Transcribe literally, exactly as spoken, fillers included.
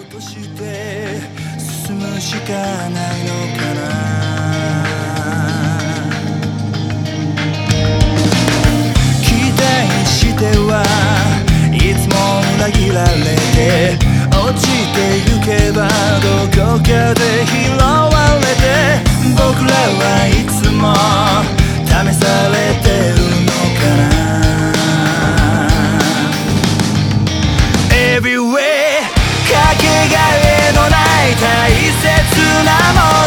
として進むしかないのかな。期待してはいつも裏切られて落ちてゆけばどこかで拾われて、僕らはいつも試されてるのかな。 Everywhere かけがえのない大切なもの